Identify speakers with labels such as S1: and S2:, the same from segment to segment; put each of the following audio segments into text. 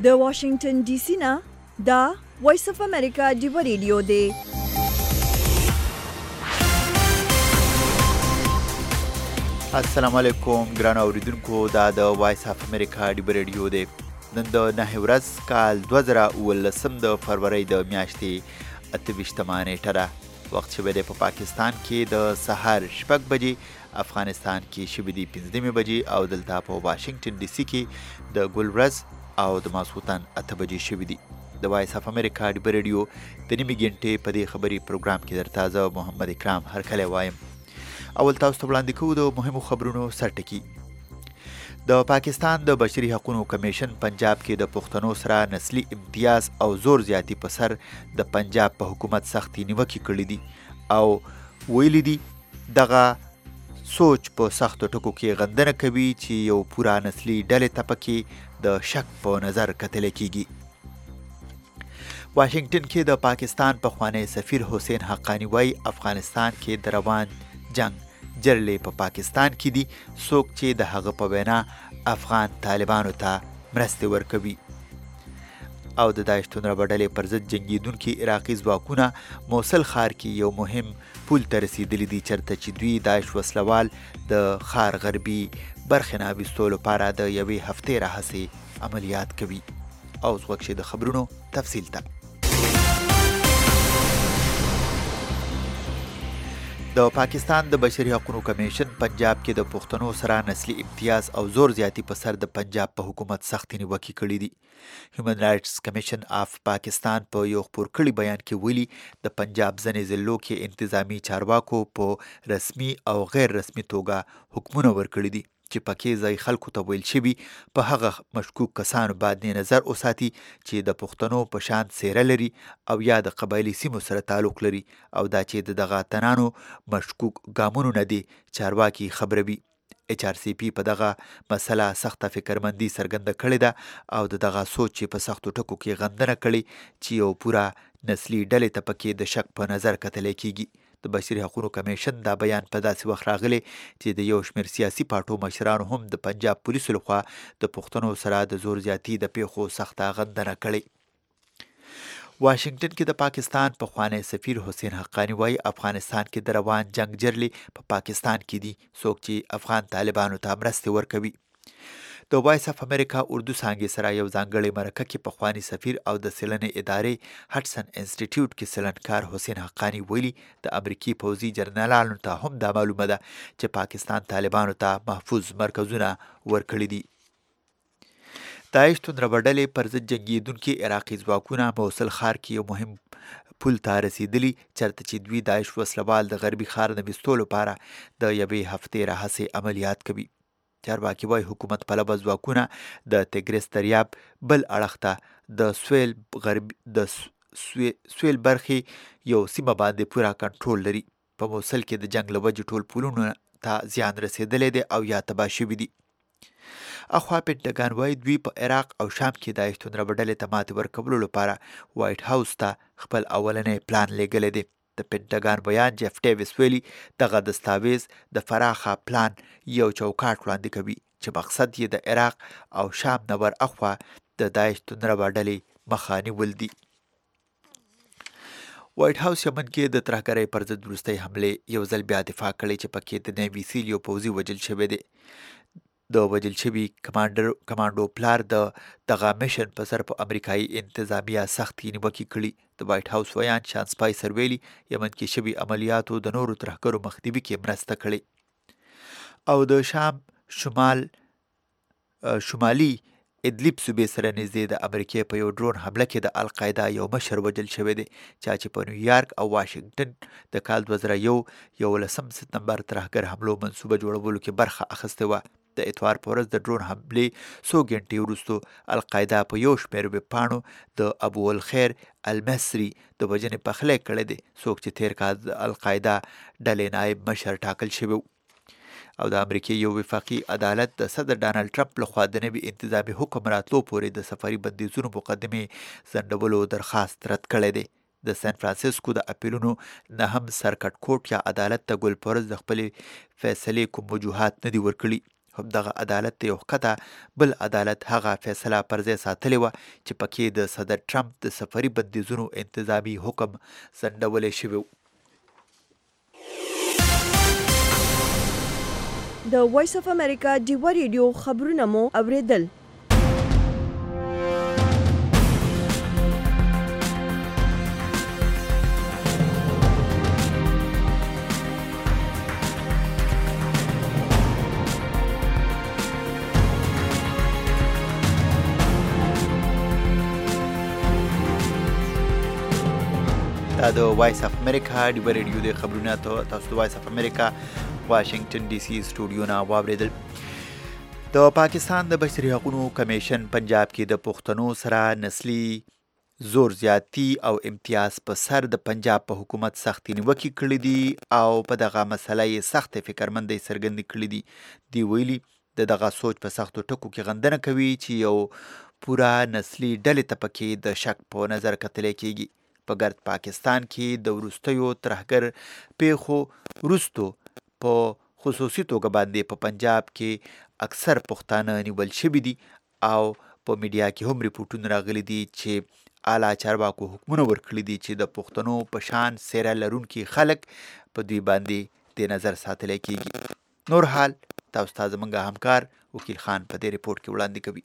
S1: د واشنگټن ډي سي نه دا وایس اف امریکا ډیو ریډیو دی.
S2: السلام علیکم ګران اوریدونکو، دا د وایس اف امریکا ډیو ریډیو دی. نن د 9 ورځ کال 2019 د فروری د میاشتې 28 نیټه ده. وخت شوی دی په پاکستان کې د سهار 6 بجې، افغانستان کې شوی دی 15 بجې او دلته په واشنگټن ډي سي کې د ګل ورځ او د ماسخوتن 8 بجې شوی دی. د وایس اف امریکا ډیو ریډیو د نیمې ګنټې په دې خبري پروګرام کې درته زه محمد اکرام هرکلی وایم. اول تاسو ته وړاندې کوو د مهمو خبرونو سرټکي. د پاکستان د بشري حقوقو کمیشن پنجاب کې د پښتنو سره نسلي امتیاز او زور زیاتی په سر د پنجاب په حکومت سختي نیوکې کړې دي او ویلي دي دغه سوچ په سختو ټکو کې غندنه کوي چې یو پورا نسلي ډلې ته پکې د شک په نظر کتل کیږي. واشنگټن کې د پاکستان پخوانی سفیر حسین حقانی وايي افغانستان کې د روان جنگ جرلې په پاکستان کې دي، څوک چې د هغه په وینا افغان طالبانو ته مرستې ورکوي. او د داعش توندره ډلې پر ضد جنګیدونکي عراقي ځواکونه موصل ښار کې یو مهم پل ته رسیدلي دي، چرته چې دوی داعش وسلوال د ښار غربي برخې نه ویستو لپاره د یوې هفتې راهیسې عملیات کوي. او اوس وخت د خبرونو تفصیل ته. د پاکستان د بشري حقوقو کمیشن پنجاب کې د پښتنو سره نسلي امتیاز او زور زیاتی په سر د پنجاب په حکومت سختي نیوکې کړې دي. هیومن رائټس کمیشن اف پاکستان په یو خپور کړي بیان کې ویلي د پنجاب ځینې ضلعو کې انتظامی چارواکو په رسمي او غیر رسمي توګه حکمونه ورکړي دي چې پکې ځای خلکو ته ویل شوي په هغه مشکوک کسانو باندې نظر وساتي چې د پښتنو په شان څیره لري او یا د قبایلي سیمو سره تعلق لري، او دا چې دغه اتنانو مشکوک ګامونو نه دي چارواکي خبروي. HRCP په دغه مسله سخته فکرمندي څرګنده کړې ده او دغه سوچ په سختو ټکو کې غندنه کړي چې یو پورا نسلي ډلې ته پکې د شک په نظر کتل کیږي. د بشري حقوقو کمیشن دا بیان په داسې وخت راغلی چې د یو شمېر سیاسي پارټو مشرانو هم د پنجاب پولیسو لخوا د پښتنو سره د زور زیاتی د پیښو سخته غندنه کړې. واشنگټن کې د پاکستان پخوانی سفیر حسین حقانی وايي افغانستان کې د روان جنگ جرلې په پاکستان کې دي، څوک چې افغان طالبانو ته مرستې ورکوي. د وایس اف امریکا اردو څانګې سره یو ځانګړی مرکه کې پخوانی سفیر او د څېړنې ادارې هټسن انسټیټیوټ کې څېړنکار حسین حقانی ویلي د امریکي پوځي جنرالانو ته هم دا معلومه ده چې پاکستان طالبانو ته محفوظ مرکزونه ورکړي دي. داعش توندره ډلې پر ضد جنګیدونکي عراقي ځواکونه موصل ښار کې یو مهم پل ته رسیدلي، چرته چې دوی داعش وسلوال د غربي ښار نه ویستو لپاره د یوې هفتې راهیسې عملیات کوي. چارواکي وايي حکومت پلوه ځواکونه د تیګریس دریاب بل اړخ ته د سویل برخې یو سیمه باندې پوره کنټرول لري. په موصل کې د جنگ له وجې ټول پلونو ته زیان رسیدلی دی او یا تباه شوي دي. اخوا پینټاګان وايي دوی په عراق او شام کې داعش توندره ډلې ته ماتې ورکولو لپاره وایټ هاوس ته خپل اولنی پلان لیږلی دی. د پینټاګان بیان جیف ډیویس ویلي دغه دستاویز د فراخه پلان یو چوکاټ وړاندې کوي چې مقصد یې د عراق او شام نه ور اخوا د داعش توندره ډلې مخه نیول دي. وایټ هاوس یمن کې د ترهګرۍ پر ضد وروستۍ حملې یو ځل بیا دفاع کړې چې پکې د نیوي سیل یو پوځي وژل شوی دی. د وژل شوي کمانډو پلار دغه میشن په سر په امریکایي انتظامیه سختي نیوکې کړي. د وایټ هاوس ویان شان سپایسر ویلي یمن کې شوي عملیاتو د نورو ترهګرو مخنیوي کې مرسته کړې او د شام شمالي ادلیب صوبې سره نږدې د امریکې په یو ډرون حمله کې د القاعده یو مشر وژل شوی دی، چا چې په نیویارک او واشنګټن د کال 2011 سپتمبر ترهګر حملو منصوبه جوړولو کې برخه اخیستې وه. د اتوار په ورځ د ډرون حملې څو ګنټې وروستو القاعده په یو شمېر ویبپاڼو د ابو الخیر المصري د وژنې پخلی کړی دی، څوک چې تیر کال د القاعده ډلې نایب مشر ټاکل شوی او د امریکې یو وفاقي عدالت د صدر ډانلډ ټرمپ لخوا د نوي انتظامي حکم راتلو پورې د سفري بندیزونو مقدمې ځنډولو درخواست رد کړی دی. د سان فرانسیسکو د اپیلونو نه هم سرکټ کوټ یا عدالت ته ګل پرز د خپلې فیصلې کوم وجوهات نه دي ورکړي همدغه عدالت د یو ښکته بل عدالت هغه فیصله پر ځای ساتلې وه چې پکې د صدر ټرمپ د سفري بندیزونو انتظامي حکم ځنډولی شوی و.
S1: د وایس اف امریکا ډیوه ریډیو خبرونه مو اوریدل.
S2: دا د وایس اف امریکا ډیوه ریډیو د خبرونه تاسو د وایس اف امریکا واشنگټن ډي سي سټوډیو نه واوریدل. د پاکستان د بشري حقوقو کمیشن پنجاب کې د پښتنو سره نسلي زور زیاتی او امتیاز په سر د پنجاب په حکومت سختې نیوکې کړې دي او په دغه مسله یې سخت فکرمندۍ څرګندې کړې دي. دی ویلي د دغه سوچ په سختو ټکو کې غندنه کوي چې یو پوره نسلي ډلې ته پکې د شک په نظر کتلی کېږي. په ګرد پاکستان کې د وروستیو ترهګر پیښو وروستو په خصوصي توګه باندې په پنجاب کې اکثر پښتانه نیول شوي دي او په میډیا کې هم ریپورټونه راغلي دي چې اعلی چارواکو حکمونه ورکړي دي چې د پښتنو په شان څېره لرونکي خلک په دوی باندې د نظر ساتلی کېږي. نور حال تاسو ته زموږ همکار وکیل خان په دې ریپورټ کې وړاندې کوي.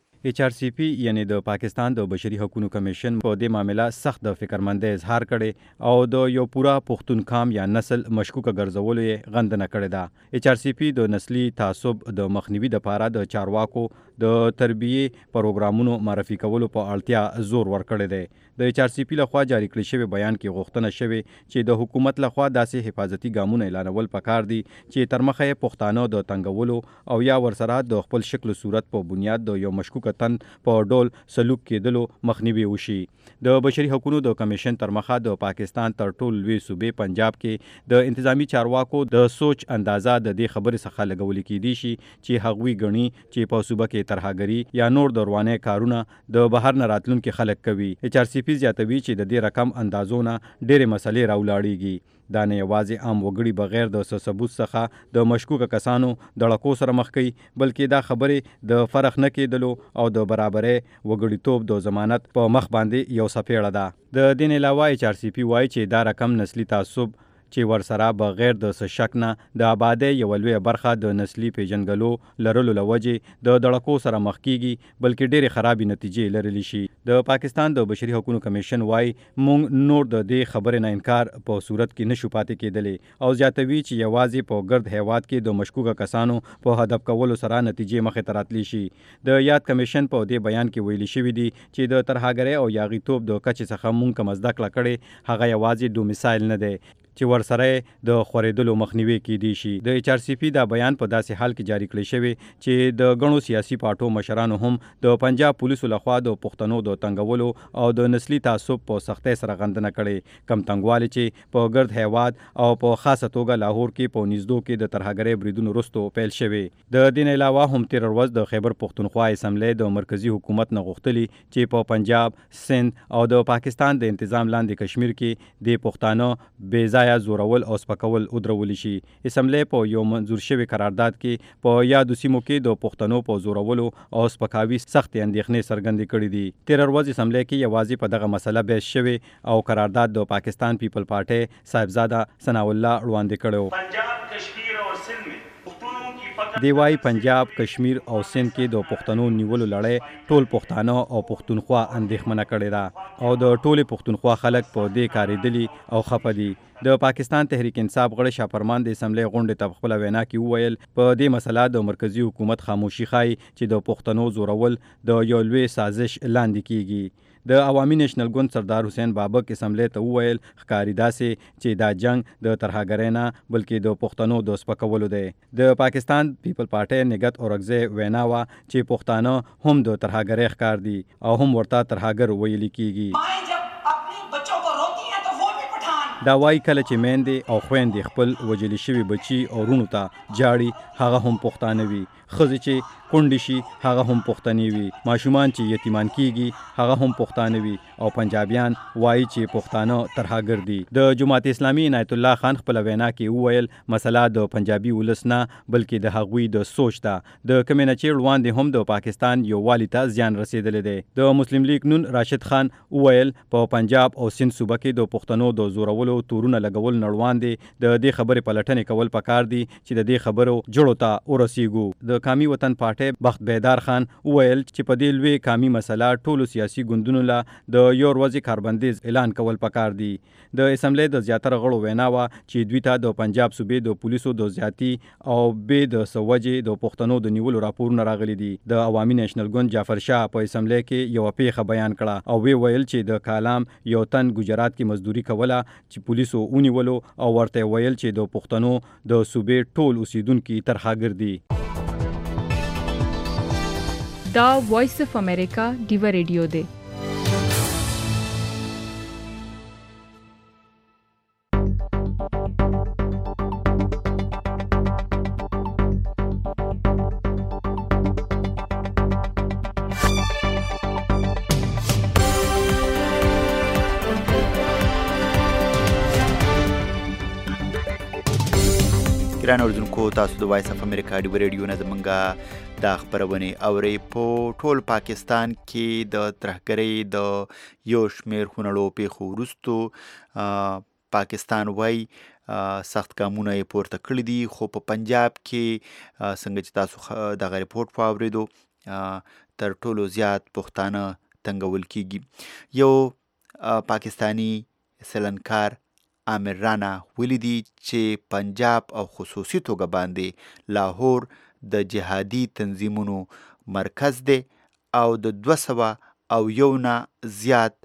S3: HRCP یعنی د پاکستان د بشري حقوقو کمیشن په دې معاملې سخت د فکرمندۍ اظهار کړي او د یو پورا پښتون قام یا نسل مشکوکه ګرځولو یې غندنه کړې ده. HRCP د نسلي تعصب د مخنیوي لپاره د چارواکو د تربیې پروګرامونو معرفي کولو په اړتیا زور ورکړی دی. د HRCP لخوا جاری کړی شوی بیان کې غوښتنه شوې چې د حکومت لخوا داسې حفاظتي ګامونه اعلانول پکار دي چې تر مخه یې پښتانه د تنګولو او یا ورسره د خپل شکل صورت په بنیاد د یو مشکوک تن په ډول سلوک کېدلو مخنیوي وشي. د بشري حقوقو د کمیشن تر مخه د پاکستان تر ټولو لوی صوبې پنجاب کې د انتظامی چارواکو د سوچ اندازه د دې خبرې څخه لګول کېدی شي چې هغوی ګڼي چې په صوبه کې ترهګري یا نور د رواني کارونه د بهر نه راتلونکي خلک کوي. HRCP زیاتوي چې د دې رقم اندازونه ډېرې مسلې راولاړېږي. دا نه یوازې عام وګړي بغیر د ثبوت څخه د مشکوکه کسانو د لړکو سره مخ کوي بلکې دا خبرې د فرق نه کېدلو او د برابرۍ وګړیتوب د ضمانت په مخ باندې یو څپېړه ده. د دې علاوه HRCP وایي چې دا رقم نسلي تعصب چې ورسره بغیر د څه شک نه د آبادۍ یوه لویه برخه د نسلي پیژنګلو لرلو له وجې د دړکو سره مخ کیږي بلکې ډېرې خرابې نتیجې لرلی شي. د پاکستان د بشري حقوقو کمیشن وایي موږ نور د دې خبرې نه انکار په صورت کې نشو پاتې کېدلی او زیاتوي چې یوازې په ګرد هیواد کې د مشکوکه کسانو په هدف کولو سره نتیجې مخې ته راتلی شي. د یاد کمیشن په دې بیان کې ویلي شوي دي چې د ترهګرۍ او یاغیتوب د کچې څخه موږ کوم زده کړه کړې هغه یوازې ډومیسایل نه دی چې ورسره د خورېدلو مخنیوي کېدی شي. د HRCP دا بیان په داسې حال کې جاری کړی شوی چې د غنو سیاسي پارټو مشرانو هم د پنجاب پولیسو لخوا د پښتنو د تنګولو او د نسلي تعصب په سختۍ سره غندنه کړې. کم تنګوالي چې په ګرد هیواد او په خاصه توګه لاهور کې په نږدو کې د ترهګرۍ بریدونو وروسته پیل شوی. د دې علاوه هم تیر ورځ د خیبر پښتونخوا اسمبلی د مرکزی حکومت نه غوښتلي چې په پنجاب، سند او د پاکستان د انتظام لاندې کشمیر کې د پښتانه بې ځایه زورول او سپکول ودرول شي. اسمبلی په یو منظور شوی قرارداد کې په یادو سیمو کې د پښتنو په زورولو او سپکاوي سخت اندېښنې څرګندې کړې دي. تیر ورځ اسمبلی کې یوازې په دغه مسله بحث شوی او قرارداد د پاکستان پیپل پارټي صاحبزاده ثناء الله وړاندې کړو.
S4: پنجاب، کشمیر او سند میں
S3: دی وايي پنجاب، کشمیر او سند کې د پښتنو نیولو لړۍ ټول پښتانه او پښتونخوا اندېښمنه کړې ده او د ټولې پښتونخوا خلک په دې کارېدلي او خفه دي. د پاکستان تحریک انصاف غړي شاپرمان د اسمبلی غونډې ته خپل وینا کې وویل په دې مسله د مرکزی حکومت خاموشي ښایي چې د پښتنو زورول د یو لوی سازش لاندې کیږي. د عوامي نېشنل ګوند سردار حسین بابک اسمبلی ته وویل ښکاري داسې چې دا جنگ د ترهګرۍ نه بلکې د پښتنو د سپکولو دی. د پاکستان پیپل پارټي نګهت اورکزی وینا وه چې پښتانه هم د ترهګرۍ ښکار دي او هم ورته ترهګر ویل کیږي. دا وایي کله چې میندې او خویندې خپل وجلي شوي بچي او وروڼو ته جاړي هغه هم پښتانه وي، ښځې چې کونډې شي هغه هم پښتنې وي، ماشومان چې یتیمان کیږي هغه هم پښتانه وي، او پنجابیان وایي چې پښتانه ترهګر دي. د جماعت اسلامي عنایت الله خان خپل وینا کې وویل مسله د پنجابي ولس نه بلکې د هغوی د سوچ ده. د کمینه چې وړاندې هم د پاکستان یووالي ته زیان رسېدلی دی. د مسلم لیگ نون راشد خان وویل په پنجاب او سند صوبه کې د پښتنو د زورولو تورونه لګول نړوان دي. د دې خبرې پلټنې کول پکار دي چې د دې خبرو جوړو ته ورسیږو. د قومي وطن پارټي بخت بیدار خان وویل چې په دې لوی قومي مسله ټولو سیاسي ګوندونو له د یو ورځې کاربندیز اعلان کول پکار دي. د اسمبلی د زیاتره غړو وینا وه چې دوی ته د پنجاب صوبې د پولیسو د زیاتی او بې د سوجې د پښتنو د نیولو راپورونه راغلي دي. د عوامي نیشنل ګوند جعفر شاه په اسمبلی کې یوه پیښه بیان کړه او وی ویل چې د کالام یو تن ګجرات کې مزدوري کوله چې پولیسو ونیولو او ورته ویل چې د پښتنو د صوبې ټول اوسیدونکي ترهګر دي.
S5: دا وایس اف امریکا ډیوه ریډیو دی.
S2: ګران اوریدونکو تاسو د وایس اف امریکا ډیوه ریډیو نه زمونږ دا خپرونې اورئ. په ټول پاکستان کې د ترهګرۍ د یو شمېر خونړو پیښو وروستو پاکستان وایي سخت ګامونه یې پورته کړي دي، خو په پنجاب کې څنګه چې تاسو دغه ریپورټ واورېدو تر ټولو زیات پښتانه تنګول کیږي. یو پاکستانی سلنکار عامر رانا ولیدي چې پنجاب او خصوصي توګه باندې لاهور د جهادي تنظیمونو مرکز دی او د 201 نه زیات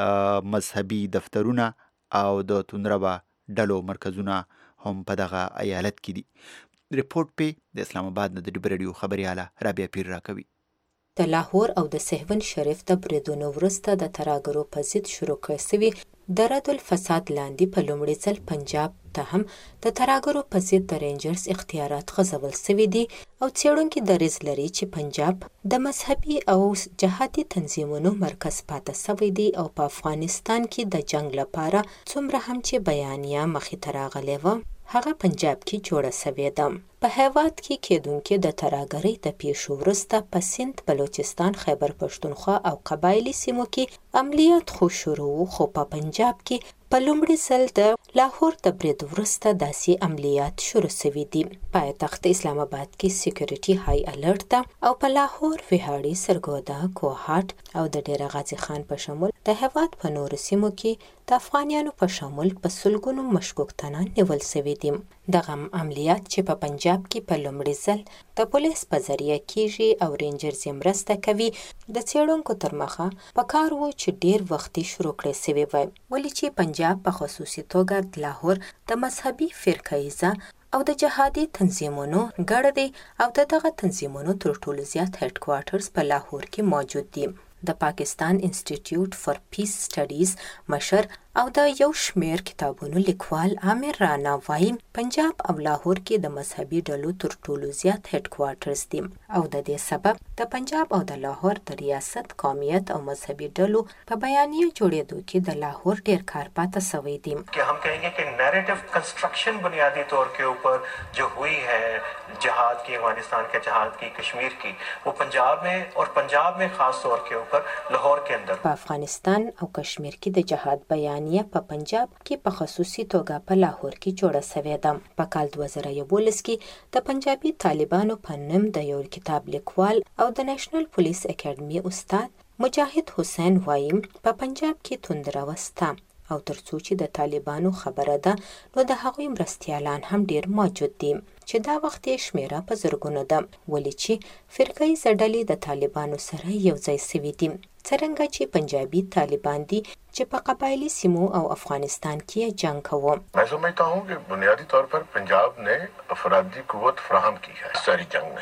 S2: مذهبي دفترونه او د تندربه ډلو مرکزونه هم په دغه ایالت کې دي. ریپورټ په د اسلام آباد نه د ډیوه ریډیو خبرياله رابعه پیر راکوي.
S6: د لاهور او د سهون شریف د بریدونو وروسته د ترهګرو په ضد شروع کړی شوي د رد الفساد لاندې په لومړي ځل پنجاب ته هم د ترهګرو په ضد د رینجرز اختیارات غځول شوي دي او څېړونکي دریځ لري چې پنجاب د مذهبي او جهادي تنظیمونو مرکز پاتې شوی دی او په افغانستان کې د جنگ لپاره څومره هم چې بیانیه مخې ته راغلې وه هغه پنجاب کې جوړه شوې ده. په هیواد کې کېدونکې د ترهګرۍ د پیښو وروسته په سند، بلوچستان، خیبر پښتونخوا او قبایلي سیمو کې عملیات خو شروع، خو په پنجاب کې په لومړي ځل د لاهور د برید وروسته داسې عملیات شروع شوي دي. پایتخت اسلام آباد کې سکیورټي های الرټ ده او په لاهور، ویهاړي، سرګودا، کوهاټ او د ډیره غازي خان په شمول د هیواد په نورو سیمو کې د افغانیانو په شمول په سلګونو مشکوک تنان نیول شوي دي. دغه عملیات چې په پنجاب کې په لومړي ځل د پولیس په ذریعه کیږي او رینجرز یې مرسته کوي، د څېړونکو تر مخه په کار و چې ډیر وختي شروع کړی شوی وای، ولې چې پنجاب په خصوصي توګه د لاهور د مذهبي فرقه او د جهادي تنظیمونو ګډ دی او دغه تنظیمونو تر ټولو زیات هډ کوارټرز په لاهور کې موجود دي. د پاکستان انسټیټیوټ فار پیس سټډیز مشر او د یو شمیر کتابونو لیکوال عامر رانا وایي پنجاب او لاهور کې د مذهبي ډلو تر ټولو زیات هډ کوارټرز دي او د دې سبب د پنجاب او د لاهور د ریاست، قومیت او مذهبي ډلو په بیانیه جوړېدو کې د لاهور ډیر کار پاتې شوی دی.
S7: कि हम कहेंगे कि नैरेटिव कंस्ट्रक्शन बुनियादी तौर के ऊपर जो हुई है जहाद की, अफगानिस्तान के जहाद की, कश्मीर की, वो पंजाब में और पंजाब में खास तौर के ऊपर लाहौर के अंदर
S6: په افغانستان او کشمیر کې د جهاد بیانیه په پنجاب کې په خصوصي توګه په لاهور کې جوړه شوې ده. په کال 2011 کې د پنجابي طالبانو په نوم د یو کتاب لیکوال او د نېشنل پولیس اکیډمي استاد مجاهد حسین وایي په پنجاب کې توندره وسته او ترڅو چې د طالبانو خبره ده نو د هغوی مرستیالان هم ډیر موجود دي چې دا وخت یې شمیره په زرګونو ده، ولې چې فرقه ییزه ډلې د طالبانو سره یو ځای شوي دي. څرنګه چې پنجابی طالبان دي چې په قبایلی سیمو او افغانستان کې جنگ کوي.
S8: मैं समझता हूँ कि बुनियादी तौर पर पंजाब ने अफरादी कुव्वत फराहम की है सारी जंग में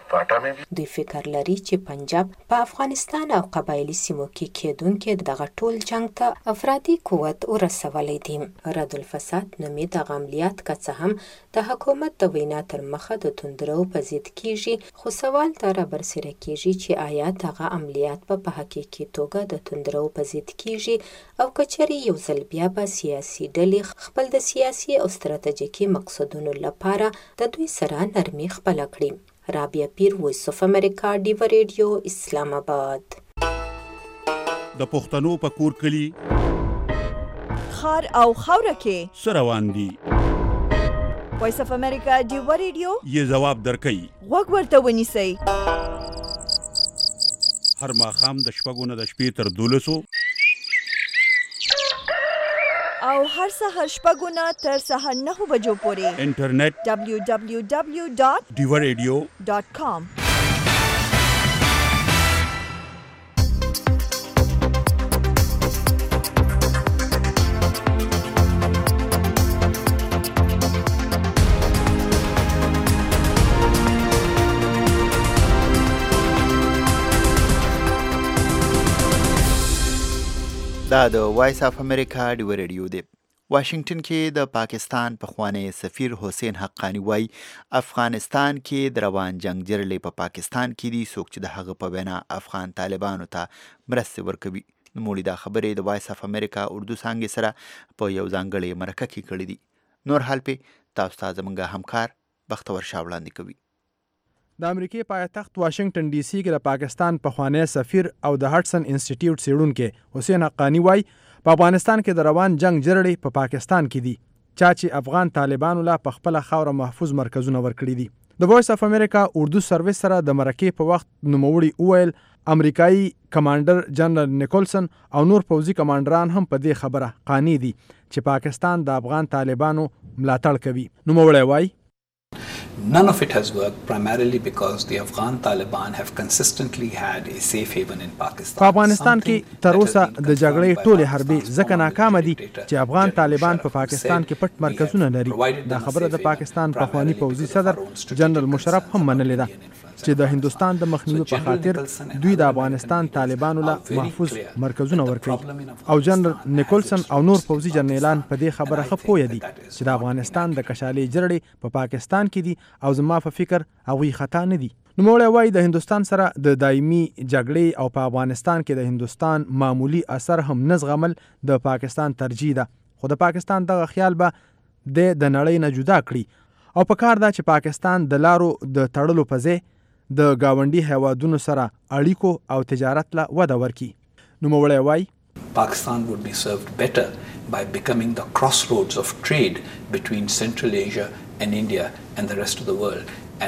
S7: क्वाटा में भी
S6: دوی فکر لري چې پنجاب په افغانستان او قبایلی سیمو کې کېدونکې دغه ټول جنگ ته افرادي قوت ورسولی دی. رد الفساد نومې دغه عملیات که څه هم د حکومت د وینا تر مخه د توندرو په ضد کیږي، خو سوال دا رابرسېره کیږي چې آیا دغه عملیات په حقیقي توګه د توندرو په ضد کیږي او که چېرې یو ځل بیا به سیاسي ډلې خپل د سیاسي او ستراتیژیکي مقصدونو لپاره د دوی سره نرمي خپله کړي. رابعه پیر، وایس اف امریکا، ډیوه ریډیو، اسلام آباد.
S8: د پښتنو په کور کلی
S1: خار او خاوره کې
S8: څه روان دي؟
S1: وایس اف امریکا ډیوه ریډیو
S8: یې ځواب درکوي.
S1: غوږ ورته ونیسئ.
S8: هر ماښام د شپږو نه د شپې تر 12
S1: او هر سهار شپږو نه تر سهار 9 بجو پورې
S8: انټرنیټ
S1: www.diwaradio.com.
S2: دا د وایس اف امریکا ډیوه ریډیو دی. واشنگټن کې د پاکستان پخوانی سفیر حسین حقانی وای افغانستان کې د روان جنگ جرړې په پاکستان کې دي څوک چې د هغه په وینا افغان طالبانو ته مرستې ورکوي. نوموړي دا خبرې د وایس اف امریکا اردو څانګې سره په یو ځانګړې مرکه کې کړې دي. نور حال په تاسو ته زموږ همکار بختور شاه وړاندې کوي.
S9: د امریکای پایتخت واشنگټن ډي سي کې د پاکستان پخوانی سفیر او د هټسن انسټیټیوټ څېړونکی حسین حقانی وای په افغانستان کې د روان جنگ جرړې په پاکستان کې دي چې افغان طالبانو لا په خپل خاوره محفوظ مرکزونه ورکړي دي. د وایس اف امریکا اردو سرویس سره د مرکې په وخت نوموړي وویل امریکایي کمانډر جنرال نیکولسن او نور پوځي کمانډران هم په دې خبره قانع دي چې پاکستان د افغان طالبانو ملاتړ کوي. نوموړی وای
S10: None of it has worked primarily because the Afghan Taliban have consistently had a safe haven in Pakistan.
S9: په افغانستان کې تر اوسه د جګړې ټولې حربې ځکه ناکامه دي چې افغان طالبان په پاکستان کې پټ مرکزونه لري. دا خبره د پاکستان پخوانی پوځي صدر جنرال مشرف هم منلې ده چې د هندوستان د مخنیوي په خاطر دوی د افغانستان طالبانو له محفوظ مرکزونه ورکړي او جنرال نیکولسن او نور پوځي جنرالان په دې خبره ښه پوه دي چې د افغانستان د کشالې جرړې په پاکستان کې دي او زما په فکر هغوی خطا نه دي. نوموړی وایي د هندوستان سره د دایمي جګړې او په افغانستان کې د هندوستان معمولی اثر هم نه زغمل د پاکستان ترجیح ده، خو د پاکستان دغه خیال به د نړۍ نه جدا کړي او په کار ده چې پاکستان د لارو د تړلو په ځای د گاونډي هیوادونو سره اړیکو او تجارت له وده ورکړي. نوموړی وایي
S10: Pakistan would be served better by becoming the crossroads of trade between Central Asia and India and the rest of the world.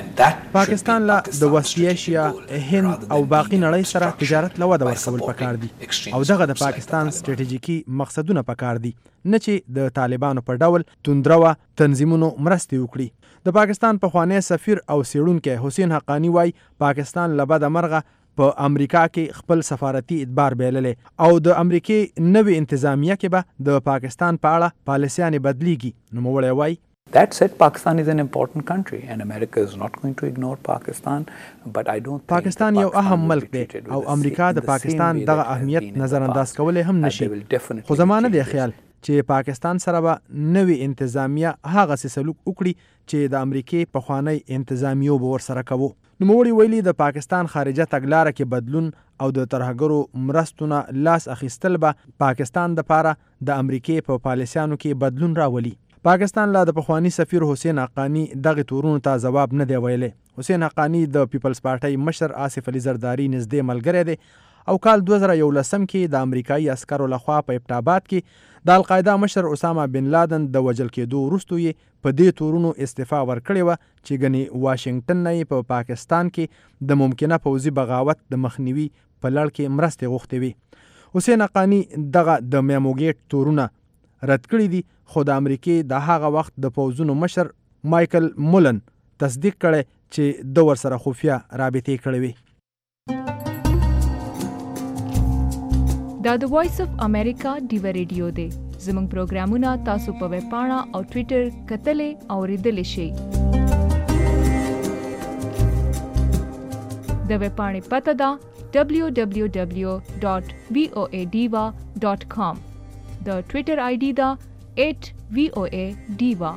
S9: پاکستان له د وسطي ایشیا، هند او باقي نړۍ سره تجارت له وده ورکول پکار دي او دغه د پاکستان ستراتیژیکي مقصدونه پکار دي، نه چې د طالبانو په ډول توندروه تنظیمونو مرستې وکړي. د پاکستان پخوانی سفیر او څېړونکی حسین حقانی وای پاکستان له بده مرغه په امریکا کې خپل سفارتي اعتبار بایللی او د امریکې نوې انتظامیه کې به د پاکستان په اړه پالیسیانې بدلیږي. نوموړی وای
S10: That said, Pakistan is an important country and America is not going to ignore Pakistan, but I don't think
S9: پاکستان یو اهم ملک دی او امریکا د پاکستان دغه اهمیت نظر انداز کولی هم نشي، خو زمانه دی خیال چې پاکستان سره به نوې انتظامیه هغسې سلوک وکړي چې د امریکې پخوانی انتظامیو به ورسره کوو. نوموړي ویلي د پاکستان خارجه تګلاره کې بدلون او د ترهګرو مرستو نه لاس اخیستل به پاکستان دپاره د امریکې په پالیسیانو کې بدلون راولي. پاکستان لا د پخوانی سفیر حسین حقانی دغه تورونو ته جواب نه دی ویلی. حسین حقانی د پیپلز پارټۍ مشر آصف علي زرداری نږدې ملګری دی او کال 2011 کې د امریکایي عسکرو لخوا په ابټاباد کې د القاعده مشر اسامه بن لادن د وژل کېدو وروسته یې په دې تورونو استعفا ورکړې وه چې ګنې واشنګټن نه یې په پاکستان کې د ممکنه پوځي بغاوت د مخنیوي په لړ کې مرستې غوښتې وې. حسین حقانی دغه د میاموګیټ تورونه رد کړي دي، خو د امریکې د هغه وخت د پوځونو مشر مایکل مولن تصدیق کړی چې د ورسره خفیه رابطې کړې وې.
S5: دا د وایس اف امریکا ډیوه ریډیو دی. زموږ پروګرامونه تاسو په ویب پاڼه او ټویټر کتلې او اوریدلې شئ. د ویب پاڼې پته ده www.voadiva.com. د ټویټر آی ډي ده @voadiva.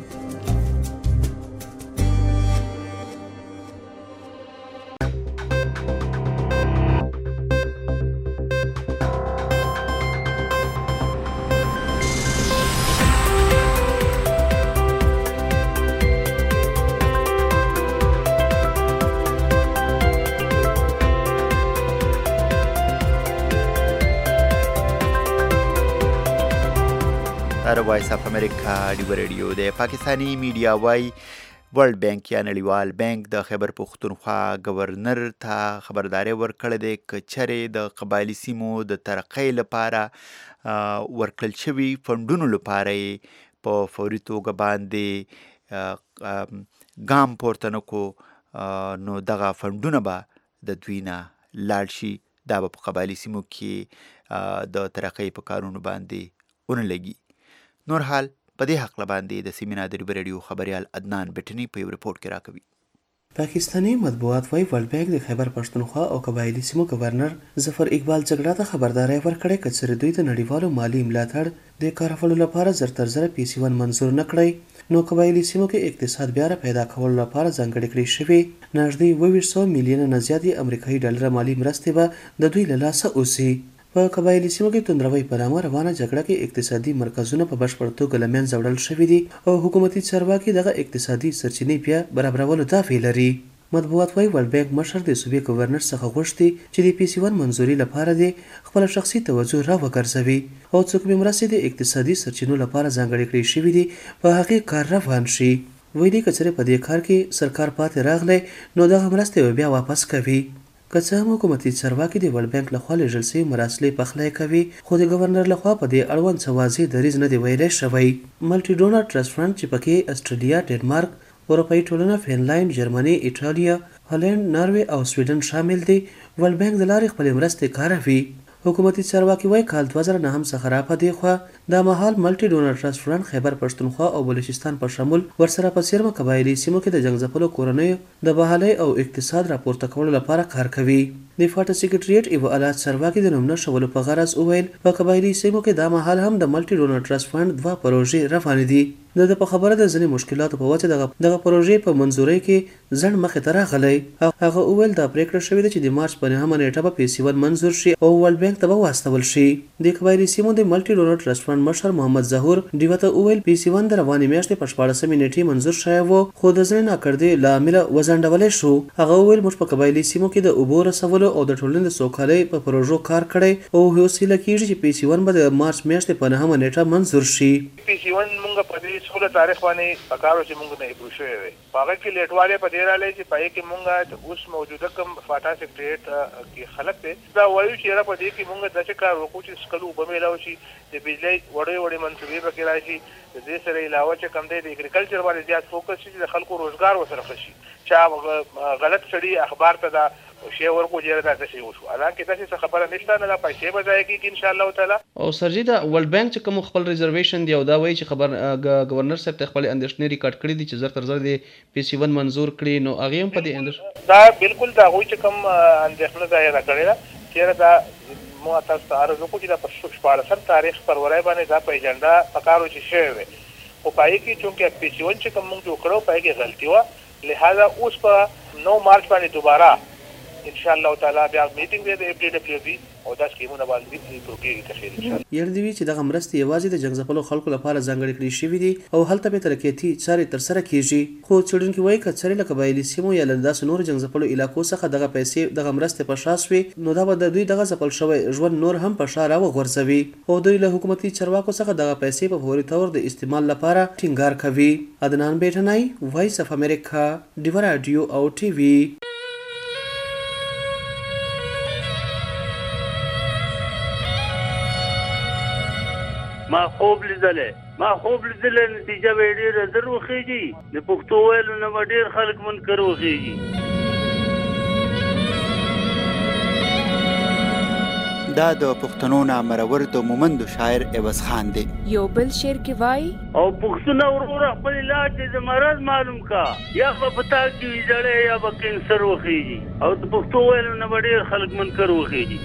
S2: وایس اف امریکا ډیو ریډیو د پاکستانی میډیا وای ورلد بانک یا نړیوال بانک د خیبر پختونخوا گورنر ته خبرداري ورکړې ده چې چېرې د قبایلی سیمو د ترقۍ لپاره ورکړل شوي فندونو لپاره په فوري توګه باندې ګام پورته نکو نو دغه فندونه به د دوی نه لاړ شي. دا به په قبایلی سیمو کې د ترقۍ په کارونو باندې ونه لګي. نور حال په دې حق باندې د سیمینار د ریډیو خبريال عدنان بټنی په یو رپورت کې راکوي.
S11: پاکستانی مطبوعات وايي ورلد بانک د خیبر پښتونخوا او قبایلی سیمو گورنر ظفر اقبال جګړه ته خبرداري ورکړې چې دوی د نړیوالو مالی ملاتړ د کارولو لپاره زر تر زر PC1 منظور نه کړی نو قبایلی سیمو کې اقتصاد بیا پیدا کولو لپاره ځانګړي کړی شوی نږدې 200 میلیونه نه زیاتې امریکایي ډالر مالی مرستې به د دوی له لاسه اوسي. په قبایلی سیمو کې توندروي په نامه روانه جګړه کې اقتصادي مرکزونه په بشپړ توګه له منځه وړل شوي دي او حکومتي چارواکي دغه اقتصادي سرچینې بیا برابرولو دعوې لري. مطبوعات وايي ورلد بانک مشر د صوبې گورنر څخه غوښتي چې د PC1 منظوري لپاره د خپل شخصي توجه را وګرځوي او څوک به مرستې د اقتصادي سرچینو لپاره ځانګړي کړي شوي دي په هغې کار روان شي. ویلي که چېرې په دې کار کې سرکار پاتې راغلی نو دغه مرستې بیا واپس کوي. که څه هم حکومتي چارواکي د ورلد بانک لخوا لیږل شوي مراسلې پخلی کوي خو د گورنر لخوا په دې اړوند څه واضح دریځ نه دی ویلی شوی. ملټي ډونر ټرست فنډ چې پکې استرالیا، ډنمارک، اروپایي ټولنه، فنلنډ، جرمني، ایټالیا، هالند، ناروې او سویډن شامل دي ورلد بانک د لارې خپلې مرستې کاروي. حکومتي چارواکي وايي کال 2009 څخه را پدې خو د مهال ملټي ډونر ټرست فنډ خیبر پښتونخوا او بلوچستان په شمول ورسره په څیرمه قبایلی سیمو کې د جنګ ځپلو کورنیو د بحالۍ او اقتصاد راپورته کولو لپاره کار کوي. د فاټا سیکریټریټ ایو الات چارواکي د نوم نښولو په غرض وویل په قبایلی سیمو کې د مهال هم د ملټي ډونر ټرست فنډ 2 پروژې روانې دي. د په خبره د ځینې مشکلاتو په وجه دغه پروژې په منځورۍ کې ځنډ مخې ته راغلی. هغه وویل دا پریکړه شوې ده چې د مارچ په 9 نیټه به PC1 منظور شي او ورلد بانک ته به واستول شي. د قبایلی سیمو د ملټي ډونر ټرست فنډ مشر محمد ظهور ډیوه ته وویل PC1 د روانې میاشتې په 14 نیټې منظور شوی و خو د ځینې ناکړدې له امله وځنډولی شو. هغه وویل موږ په قبایلی سیمو کې د اوبو رسولو او د ټولنې د سوکالۍ په پروژو کار کړی او حوصله کیږي چې PC1 به د مارچ میاشتې په 9 نیټه منظور شي.
S12: PC1 موږ په دې 16 تاریخ باندې پکارو چې موږ نه اپروو شوی وي. هغه کې لیټواله په دې راځي چې پای کې موږ اوس موجوده کوم فاټا سیکریټریټ کې خلک دي دا وایي چې را په دې کې موږ د څه کار وکړو چې سکلو به ملاوي شي د بجلی وړې منصوبې به کې راشي. د دې سره علاوه چې کوم دی د اګریکلچر باندې زیات فوکس شي د خلکو روزګار وسره شي. چا غلط سړي اخبار ته دا شی ورکو جره دا څه وشو حالانکه داسې خبره نشته نه لا پیسې به ځای کېږي ان شاء الله تعالی.
S13: او سرجی دا ورلد بانک چې کوم خپل ریزرویشن دی او دا وایي چې خبر گورنر صاحب ته خپل اندېښنې ریکارډ کړې دي چې زر تر زر د PC1 منظور کړي نو هغه هم په دې
S12: دا بالکل دا وایي چې کوم اندېښنه ظاهره کړې ده چې دا مو تاسو ته عرض وکړو چې دا په 14 تاریخ پر ورای باندې دا په ایجنډا پکارو چې شوی وي او پای کې چونکه PC1 چې کوم موږ جوړ کړو پای کې غلطي و لہذا اوس په 9 مارچ باندې دوباره ان شاء الله تعالی بیا میټینګ دی د FDWB او دا سکیمونه باندې پروګرام تشکیل ان شاء الله.
S11: یردوی چې دغه مرستې یوازې د جنګ ځپلو خلکو لپاره ځانګړي کړي شوي دي او هلته به ترقیاتي چارې ترسره کیږي خو څېړونکي وایي که چېرې له قبایلي سیمو یا له داسې نورو جنګ ځپلو علاقو څخه دغه پیسې دغه مرستې په شا سوې نو دا به د دوی دغه ځپل شوی ژوند نور هم په شا راوغورځوي او دوی له حکومتي چارواکو څخه دغه پیسې په فوري طور د استعمال لپاره ټینګار کوي. عدنان بیټنی، وایس اف امریکا، ډیوه راډیو او TV.
S14: ما خوب لیدلې نتیجه به ډېره زر وخېږي د پښتو ویلو نه به ډېر خلک منکر وخېږي.
S2: دا د پښتنو نامرور د مومندو شاعر عوض خان دی.
S15: یو بل شعر کې وای
S14: او پښتون ورور خپل علاج د مرض معلوم کا یا په پتا کې جړې یا په کینسر وخیږي او د پښتو ویل نه ډېر خلک منکر وخیږي.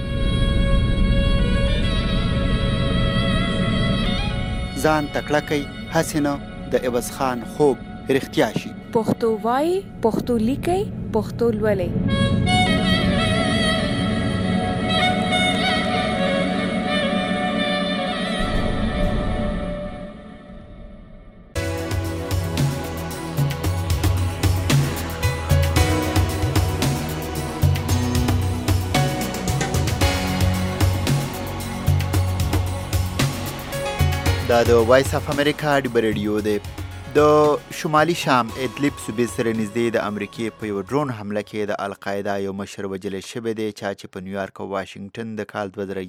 S2: ځان تکړه کوي حسینه د عوض خان خوب رښتیا شي.
S15: پښتو وای پښتو لیکي پښتو لولي. دا د وایس اف امریکا ډیبر ریډیو دی. د شمالي شام ادلب صوبې سره نږدې د امریکې په یو ډرون حمله کې د القاعده یو مشر وژل شوی دی، چا چې په نیویارک او واشنگټن د کال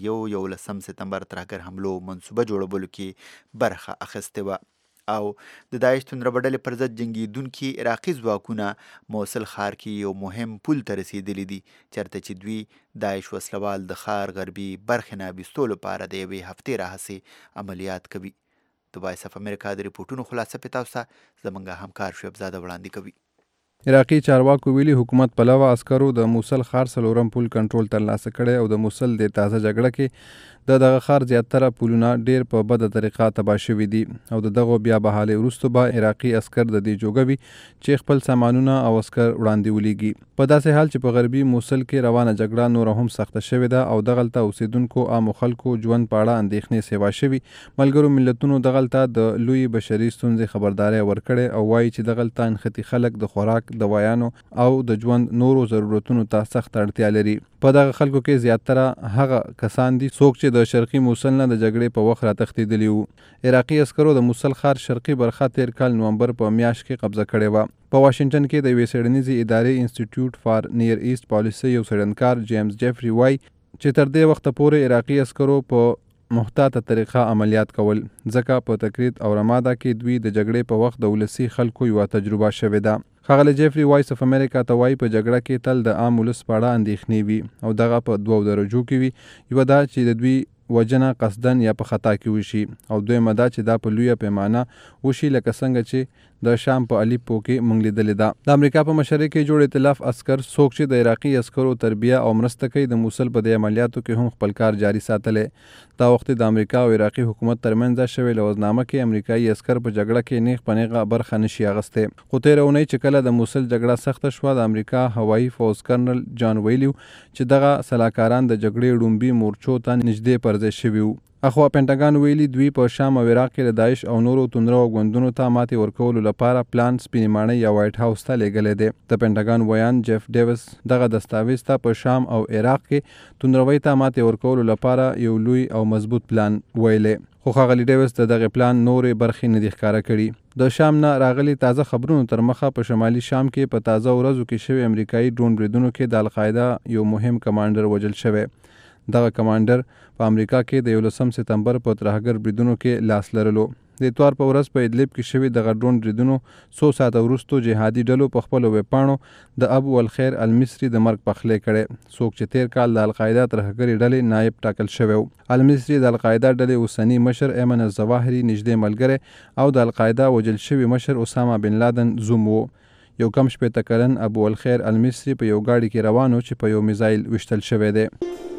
S15: 2001 سپتمبر ترهګر حملو منصوبه جوړولو کې برخه اخیستې وه او د داعش توندربډلې پر ضد جنګېدونکي عراقي ځواکونه موصل ښار کې یو مهم پل ته رسېدلي دي، چېرته چې دوی داعش وسلوال د ښار غربي برخې نه بیستو لپاره د یوې هفتې راهیسې عملیات کوي. د وایس اف امریکا د ریپورټونو خلاصه په تاسو ته زموږ همکار شعیب زاده وړاندې کوي.
S16: عراقي چارواکو ویلي حکومت پلوه عسکرو د موصل ښار څلورم پل کنټرول ترلاسه کړی او د موصل د تازه جګړه کې دغه ښار زیاتره پلونه ډیر په بده طریقه تباه شوي دي او دغه بیا بحالې وروسته به عراقي عسکر د دې جوګوي چې خپل سامانونه او عسکر وړاندې ولېږي. په داسې حال چې په غربي موصل کې روانه جګړه نور هم سخته شوې ده او دغلته اوسیدونکو عامو خلکو ژوند په اړه اندېښنې سیوا شوي. ملګرو ملتونو دغلته د لوی بشري ستونزې خبرداری ورکړې او وایي چې دغلته انختی خلک د خوراک، دوایانو او د ژوند نورو ضرورتونو ته سخت اړتیا لري. په دغه خلکو کې زیاتره هغه کسان دي څوک چې د شرقي موصل نه د جګړې په وخت راتښتېدلي وو. عراقي عسکرو د موصل ښار شرقي برخه تیر کال نومبر په میاشت کې قبضه کړې وه. په واشنگټن کې د یوې څېړنیزې ادارې انسټیټیوټ فار نیر ایست پالیسي یو څېړنکار جیمز جیفري وایي چې تر دې وخته پورې عراقي عسکرو په محتاطه طریقه عملیات کول، ځکه په تکریت او رماده کې دوی د جګړې په وخت د ولسي خلکو یوه تجربه شوې ده. ښاغلی جیفري وایس اف امریکا ته وایي په جګړه کې تل د عام ولس په اړه اندېښنې وي او دغه په دوو درجو کې وي. یوه دا چې د دوی وجنه قصدن یا په خطا کې وشي او دویمه دا چې دا په لویه پیمانه وشي لکه څنګه چې د شام په الیپو کې موږ لیدلې ده. د امریکا په مشرۍ کې جوړ ائتلاف عسکر څوک چې د عراقي عسکرو تربیه او مرسته کوي د موصل په دې عملیاتو کې هم خپل کار جاري ساتلی. دا وخت د امریکا او عراقي حکومت ترمنځ شوې لوزنامه کې امریکایي عسکر په جګړه کې نیغ په نیغه برخه نشي اخیستی. خو تېره اونۍ چې کله د موصل جګړه سخته شوه د امریکا هوایي فوز کرنل جان ویلي چې دغه سلاکاران د جګړې ډومبي مورچو ته نږدې پر ځای شوي وو. اخوا پینټاګان ویلي دوی په شام او عراق کې د داعش او نورو توندرو ګوندونو ته ماتې ورکولو لپاره پلان سپینې ماڼۍ یا وایټ هاوس ته لیږلی دی. د پینټاګان ویان جیف ډیوس دغه دستاویز ته په شام او عراق کې توندروۍ ته ماتې ورکولو لپاره یو لوی او مضبوط پلان ویلی. خو ښاغلي ډیوس د دغه پلان نورې برخې نه دي ښکاره کړي. د شام نه راغلي تازه خبرونو تر مخه په شمالي شام کې په تازه ورځو کې شوي امریکایي ډرون بریدونو کې د القاعده یو مهم کمانډر وژل شوی. دغه کمانډر په امریکا کې د 11 سپتمبر په ترهګر بریدونو کې لاس لرلو. د اتوار په ورځ په ادلب کې شوي دغه ډرون بریدونو څو ساعته وروستو جهادي ډلو په خپلو ویبپاڼو د ابو الخیر المصري د مرګ پخلی کړی، څوک چې تیر کال د القاعده ترهګرې ډلې نایب ټاکل شوی و. المصري د القاعده ډلې اوسني مشر ایمن الظواهري نږدې ملګری او د القاعده وژل شوي مشر اسامه بن لادن زوم و. یو کم شپېته کلن ابو الخیر المصري په یو ګاډي کې روان و چې په یو میزایل ویشتل شوی دی.